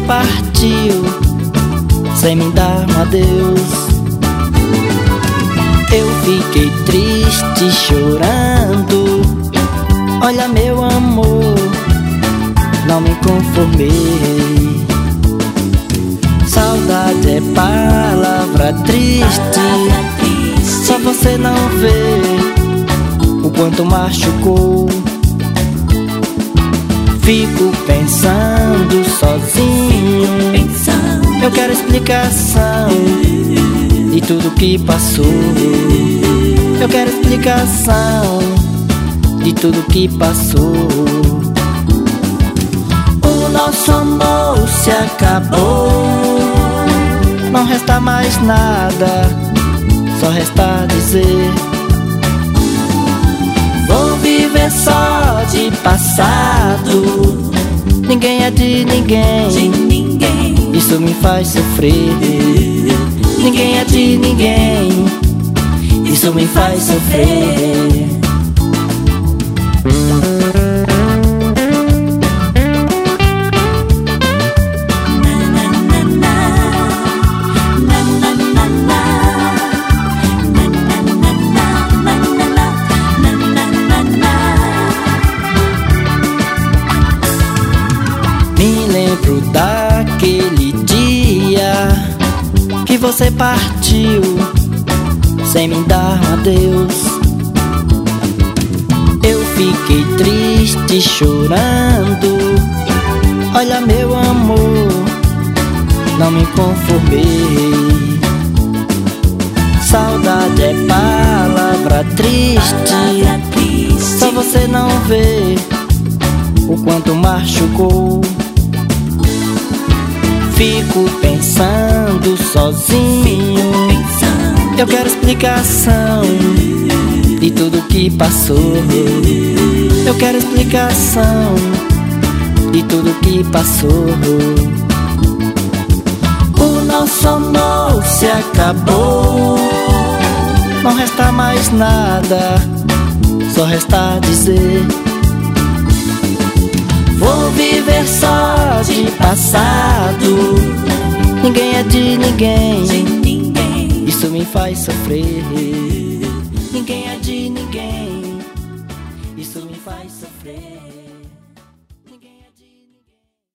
partiu sem me dar um adeus. Eu fiquei triste chorando. Olha meu amor, não me conformei. Saudade é palavra triste, só você não vê o quanto machucou. Fico pensando sozinho, eu quero explicação de tudo que passou. Eu quero explicação de tudo que passou. O nosso amor se acabou, não resta mais nada, só resta dizer: vou viver só de passado. Ninguém é de ninguém, isso me faz sofrer. Ninguém é de ninguém, isso me faz sofrer. Me lembro daquele dia que você partiu sem me dar um adeus. Eu fiquei triste chorando. Olha meu amor, não me conformei. Saudade é palavra triste, só você não vê o quanto machucou. Fico pensando sozinho, eu quero explicação de tudo que passou. Eu quero explicação de tudo que passou. O nosso amor se acabou, não resta mais nada, só resta dizer: vou viver só de passado. Ninguém é de ninguém, isso me faz sofrer. Ninguém é de ninguém, isso me faz sofrer.